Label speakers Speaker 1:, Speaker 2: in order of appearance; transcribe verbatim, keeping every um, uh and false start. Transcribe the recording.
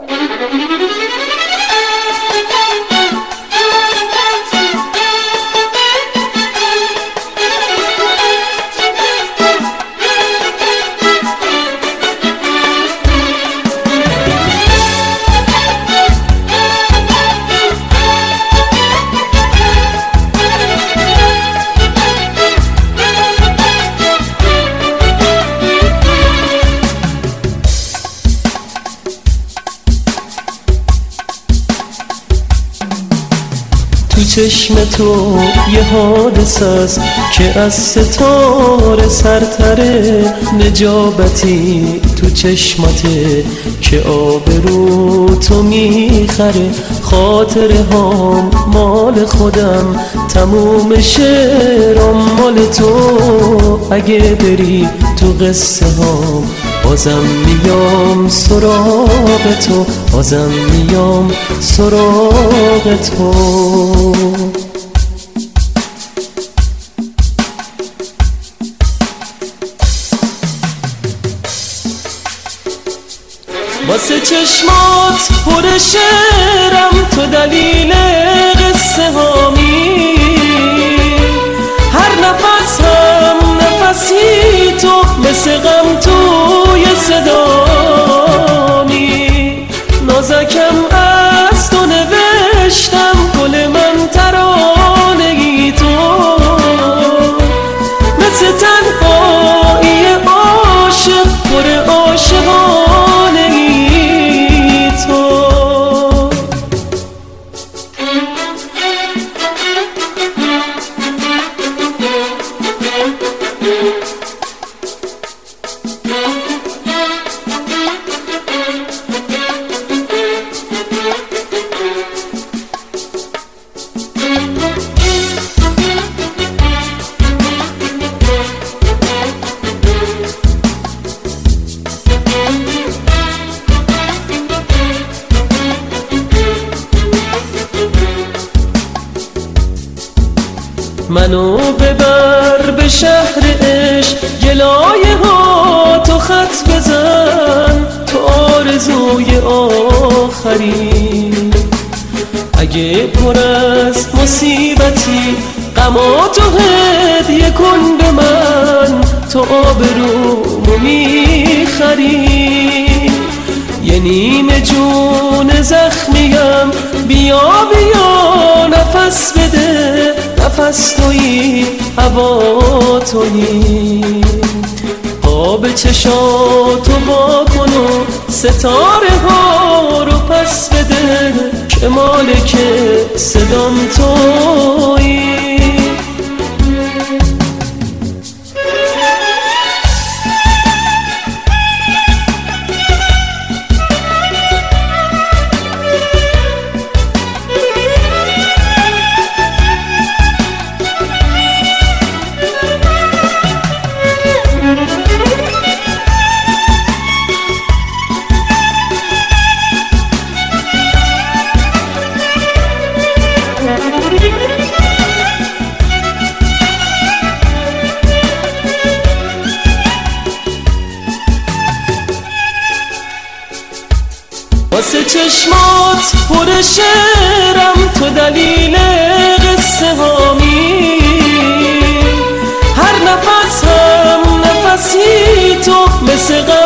Speaker 1: تو چشم تو یه حادثه است که از ستاره سرتره، نجابتی تو چشمته که آبرو تو میخره. خاطره هام مال خودم، تموم شعرام مال تو. اگه بری تو قصه هام بازم میام سراغ تو، بازم میام سراغ تو. واسه چشمات پر شعرم، تو دلیل قصه هامی. هر نفس هم نفسی تو، مثل غم توی صدامی. نازکم از تو نوشتم، گل من ترانه‌ای تو. مثل تنهایی عاشق، پر عاشقانه‌ای تو. منو ببر به شهر عشق، گلایه ها تو خط بزن، تو آرزوی آخری. اگه پر از مصیبتی غماتو هدیه کن به من، تو آبرومو میخری. یه نیمه جون زخمیم، بیا بیا نفس بده. نفس تویی، هوا تویی. آب چشاتو وا کن و ستاره ها رو پس بده، که مالک صدام تویی. واسه چشمات پر شعرم، تو دلیل قصه هامی. هر نفس هم نفسی تو، مثل